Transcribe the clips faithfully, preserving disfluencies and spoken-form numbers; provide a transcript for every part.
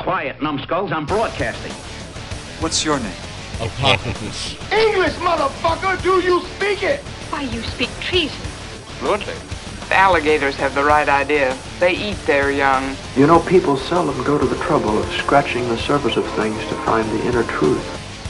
Quiet, numbskulls, I'm broadcasting. What's your name? Apocryphus. English, motherfucker! Do you speak it? Why, you speak treason. Fluently. The alligators have the right idea. They eat their young. You know, people seldom go to the trouble of scratching the surface of things to find the inner truth.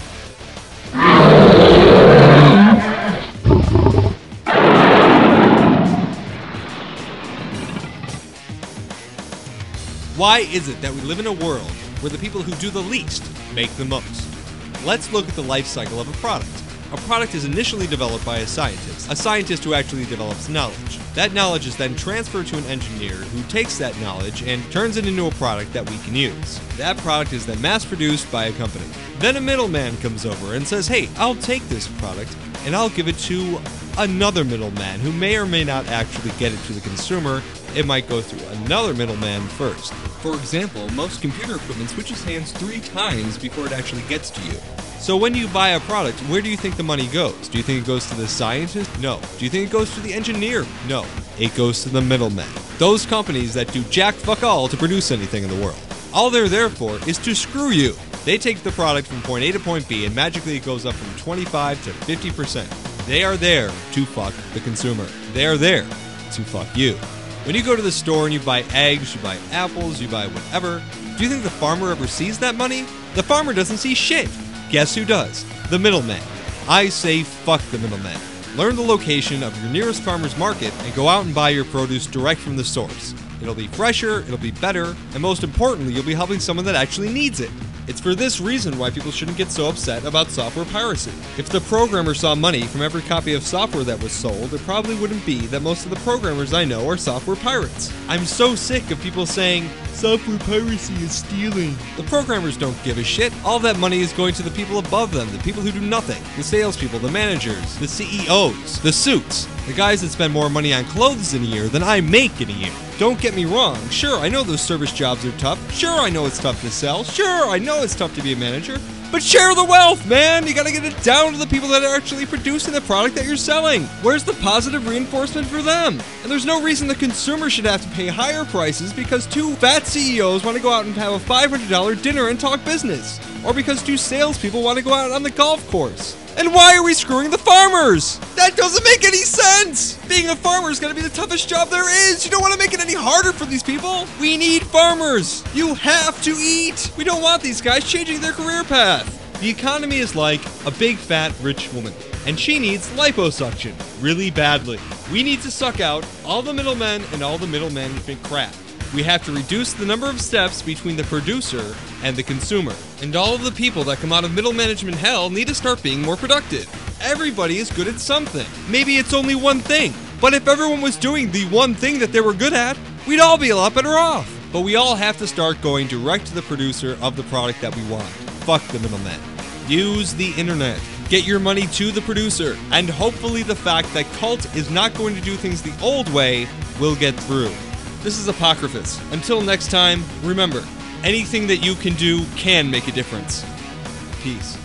Why is it that we live in a world where the people who do the least make the most? Let's look at the life cycle of a product. A product is initially developed by a scientist, a scientist who actually develops knowledge. That knowledge is then transferred to an engineer who takes that knowledge and turns it into a product that we can use. That product is then mass-produced by a company. Then a middleman comes over and says, hey, I'll take this product and I'll give it to another middleman who may or may not actually get it to the consumer. It might go through another middleman first. For example, most computer equipment switches hands three times before it actually gets to you. So when you buy a product, where do you think the money goes? Do you think it goes to the scientist? No. Do you think it goes to the engineer? No. It goes to the middlemen. Those companies that do jack fuck all to produce anything in the world. All they're there for is to screw you. They take the product from point A to point B and magically it goes up from twenty-five to fifty percent. They are there to fuck the consumer. They are there to fuck you. When you go to the store and you buy eggs, you buy apples, you buy whatever, do you think the farmer ever sees that money? The farmer doesn't see shit. Guess who does? The middleman. I say fuck the middleman. Learn the location of your nearest farmer's market and go out and buy your produce direct from the source. It'll be fresher, it'll be better, and most importantly, you'll be helping someone that actually needs it. It's for this reason why people shouldn't get so upset about software piracy. If the programmer saw money from every copy of software that was sold, it probably wouldn't be that most of the programmers I know are software pirates. I'm so sick of people saying, software piracy is stealing. The programmers don't give a shit. All that money is going to the people above them, the people who do nothing. The salespeople, the managers, the C E Os, the suits, the guys that spend more money on clothes in a year than I make in a year. Don't get me wrong, sure, I know those service jobs are tough, sure, I know it's tough to sell, sure, I know it's tough to be a manager, but share the wealth, man! You gotta get it down to the people that are actually producing the product that you're selling. Where's the positive reinforcement for them? And there's no reason the consumer should have to pay higher prices because two fat C E Os want to go out and have a five hundred dollars dinner and talk business, or because two salespeople want to go out on the golf course. And why are we screwing the farmers? That doesn't make any sense! Being a farmer is gonna be the toughest job there is! You don't want to make it any harder for these people! We need farmers! You have to eat! We don't want these guys changing their career path! The economy is like a big fat rich woman, and she needs liposuction really badly. We need to suck out all the middlemen and all the middle management crap. We have to reduce the number of steps between the producer and the consumer. And all of the people that come out of middle management hell need to start being more productive. Everybody is good at something. Maybe it's only one thing. But if everyone was doing the one thing that they were good at, we'd all be a lot better off. But we all have to start going direct to the producer of the product that we want. Fuck the middlemen. Use the internet. Get your money to the producer. And hopefully the fact that Cult is not going to do things the old way will get through. This is Apocryphus. Until next time, remember, anything that you can do can make a difference. Peace.